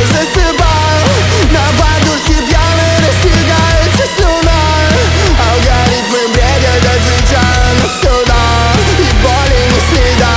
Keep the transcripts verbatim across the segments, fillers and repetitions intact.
засыпаю. На подушке пьяный растягается слюна. Алгоритмы бредят, отвечаю на сюда, и боли не следа.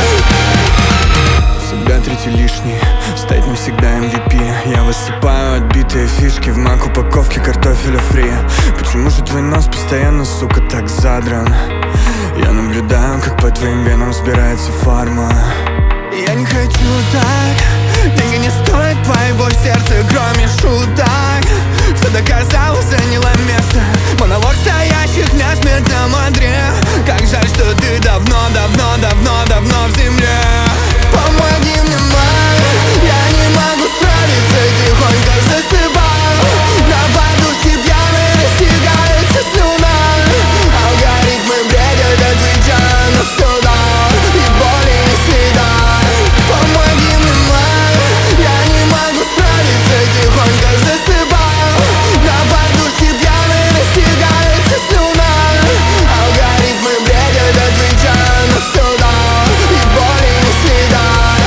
Всегда третий лишний, стать навсегда эм ви пи. Я высыпаю отбитые фишки в мак упаковки картофеля фри. Почему же твой нос постоянно, сука, так задран? Я наблюдаю, как по твоим венам взбирается фарма. Я не хочу так, деньги не стоят твоего сердца, кроме шуток. Все доказало, заняло место, монолог стоящих на смертном одре. Как жаль, что ты давно, давно, давно, давно в земле. Помоги мне, май, я не могу справиться, тихонько засыпаю. На подушке пьяный растягается слюна. Алгоритмы бредят, отвечаю на сюда, и боли не следа. Помоги мне, май, я не могу справиться, тихонько засыпаю. На подушке пьяный растягается слюна. Алгоритмы бредят, отвечаю на сюда, и боли не следа.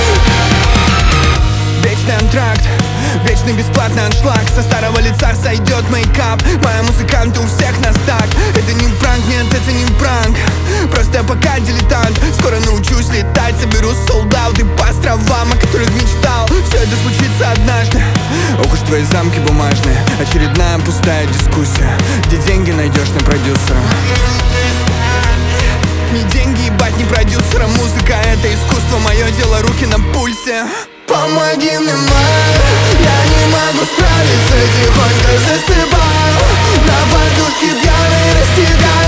Вечный антракт, вечный бесплатный аншлаг. Со старого лица сойдет мейкап. Моя музыкант у всех нас так. Это не пранк, нет, это не пранк. Просто пока дилетант. Скоро научусь летать, соберу солдаты по островам, о которых мечтал. Все это случится однажды. Ох уж твои замки бумажные, очередная пустая дискуссия. Где деньги найдешь на продюсера? Не деньги, ебать, не продюсера. Музыка — это искусство, мое дело, руки на пульсе. Помоги мне, май, я не могу справиться, тихонько засыпаю. На подушке пьяный растягаю.